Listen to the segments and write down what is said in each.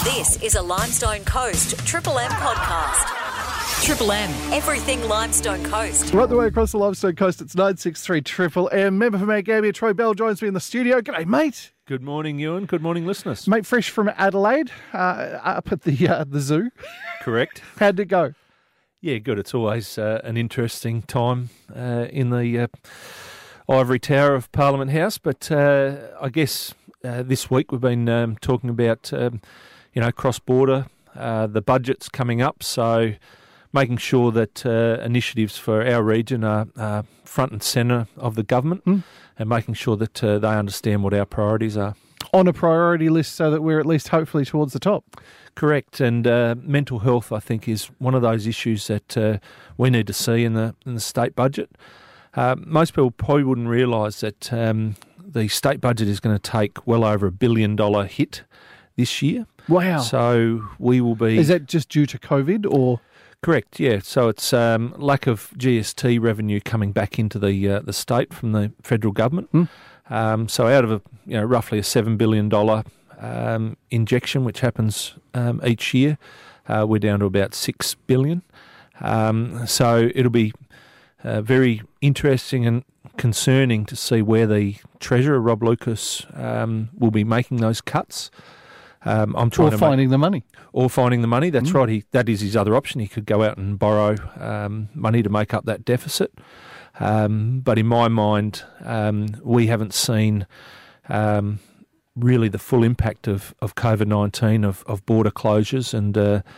This is a Limestone Coast Triple M podcast. Triple M, everything Limestone Coast. Right the way across the Limestone Coast, it's 963 Triple M. Member for Mount Gambier, Troy Bell, joins me in the studio. G'day, mate. Good morning, Ewan. Good morning, listeners. Mate, fresh from Adelaide, up at the zoo. Correct. How'd it go? Yeah, good. It's always an interesting time in the ivory tower of Parliament House, but I guess this week we've been talking about, cross-border, the budget's coming up, so making sure that initiatives for our region are front and centre of the government and making sure that they understand what our priorities are. On a priority list so that we're at least hopefully towards the top. Correct, and mental health, I think, is one of those issues that we need to see in the state budget. Most people probably wouldn't realise that the state budget is going to take well over $1 billion hit this year. Wow. So we will be... Is that just due to COVID or...? Correct, yeah. So it's lack of GST revenue coming back into the state from the federal government. So out of roughly a $7 billion injection, which happens each year, we're down to about $6 billion. So it'll be very interesting and concerning to see where the Treasurer, Rob Lucas, will be making those cuts. Finding the money. Or finding the money, that's right. That is his other option. He could go out and borrow money to make up that deficit. But in my mind, we haven't seen really the full impact of COVID-19, of border closures and,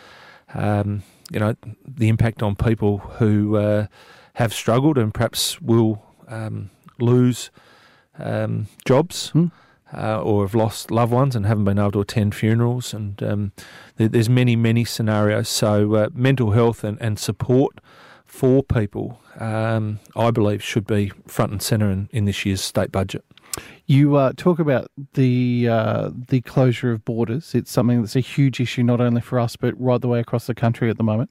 the impact on people who have struggled and perhaps will lose jobs. Or have lost loved ones and haven't been able to attend funerals. And there's many scenarios. So mental health and support for people, I believe, should be front and centre in this year's state budget. You talk about the closure of borders. It's something that's a huge issue, not only for us, but right the way across the country at the moment.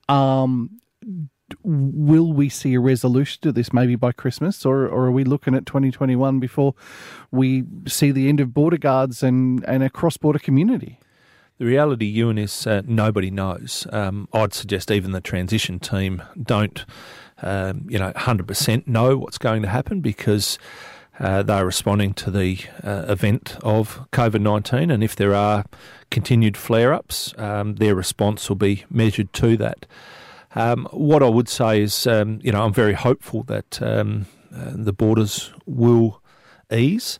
Will we see a resolution to this maybe by Christmas, or are we looking at 2021 before we see the end of border guards and a cross-border community? The reality, Ewan, is nobody knows. I'd suggest even the transition team don't, 100% know what's going to happen because they're responding to the event of COVID-19, and if there are continued flare-ups, their response will be measured to that. What I would say is, I'm very hopeful that the borders will ease.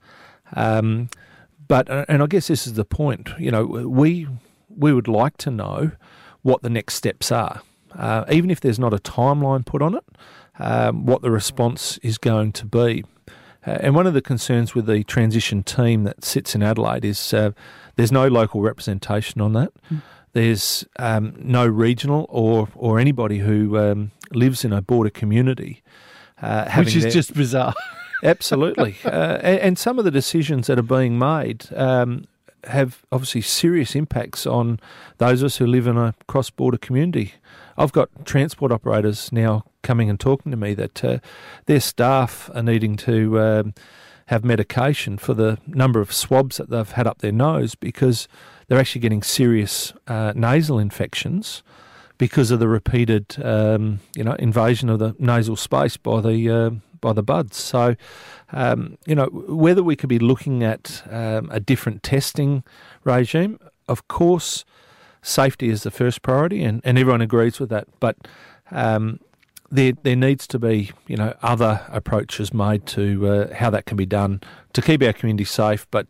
But I guess this is the point, we would like to know what the next steps are, even if there's not a timeline put on it, what the response is going to be. And one of the concerns with the transition team that sits in Adelaide is there's no local representation on that. There's no regional or anybody who lives in a border community. Which is just bizarre. Absolutely. And some of the decisions that are being made have obviously serious impacts on those of us who live in a cross-border community. I've got transport operators now coming and talking to me that their staff are needing to have medication for the number of swabs that they've had up their nose because they're actually getting serious nasal infections because of the repeated, invasion of the nasal space by the buds. So, whether we could be looking at a different testing regime, of course, safety is the first priority, and everyone agrees with that. But there needs to be, other approaches made to how that can be done to keep our community safe, but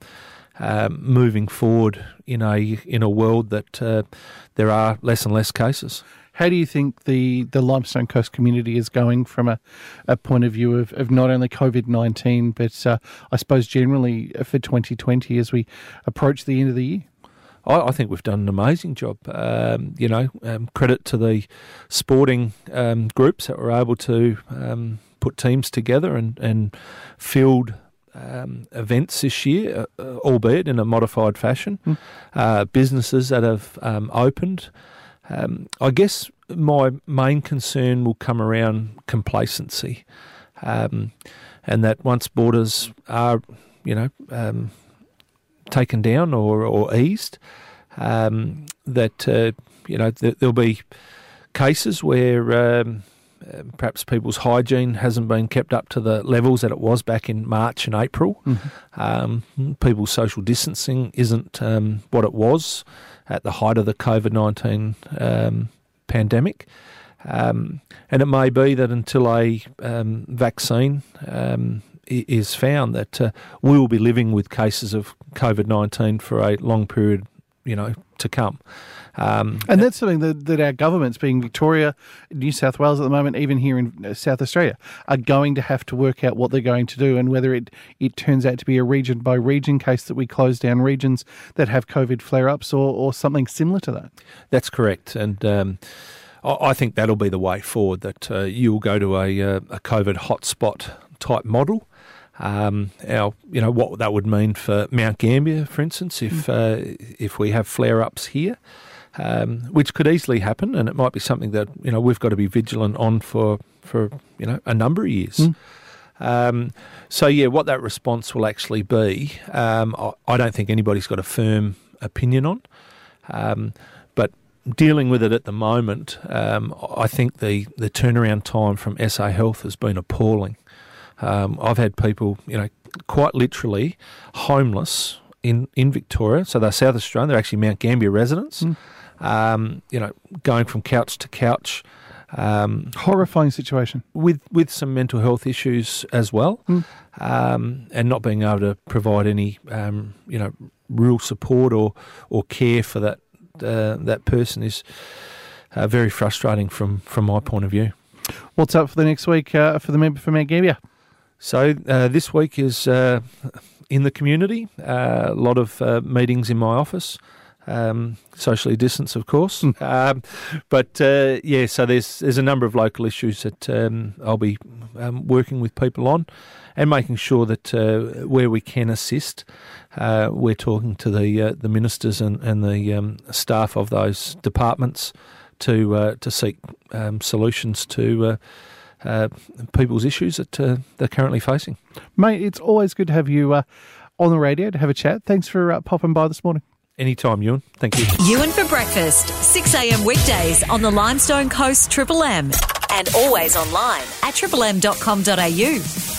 moving forward in a world that there are less and less cases. How do you think the Limestone Coast community is going from a point of view of not only COVID-19, but I suppose generally for 2020 as we approach the end of the year? I think we've done an amazing job. Credit to the sporting groups that were able to put teams together and field events this year, albeit in a modified fashion. Businesses that have opened. I guess my main concern will come around complacency, and that once borders are, taken down or eased, there'll be cases where perhaps people's hygiene hasn't been kept up to the levels that it was back in March and April. People's social distancing isn't what it was at the height of the COVID-19 pandemic. And it may be that until a vaccine is found, that we will be living with cases of COVID-19 for a long period, to come. And that's something that our governments, being Victoria, New South Wales at the moment, even here in South Australia, are going to have to work out what they're going to do, and whether it turns out to be a region-by-region case that we close down regions that have COVID flare-ups or something similar to that. That's correct. And I think that'll be the way forward, that you'll go to a COVID hotspot type model. What that would mean for Mount Gambier, for instance, if we have flare-ups here, which could easily happen, and it might be something that we've got to be vigilant on for a number of years. What that response will actually be, I don't think anybody's got a firm opinion on, but dealing with it at the moment, I think the turnaround time from SA Health has been appalling. I've had people, quite literally homeless in Victoria. So they're South Australian. They're actually Mount Gambier residents. Going from couch to couch. Horrifying situation. With some mental health issues as well, and not being able to provide any, real support or care for that person is very frustrating from my point of view. What's up for the next week for the member for Mount Gambier? So this week is in the community, a lot of meetings in my office, socially distanced, of course. So there's a number of local issues that I'll be working with people on, and making sure that where we can assist, we're talking to the ministers and the staff of those departments to seek solutions to people's issues that they're currently facing. Mate, it's always good to have you on the radio to have a chat. Thanks for popping by this morning. Anytime, Ewan. Thank you. Ewan for breakfast, 6 a.m. weekdays on the Limestone Coast Triple M, and always online at triplem.com.au.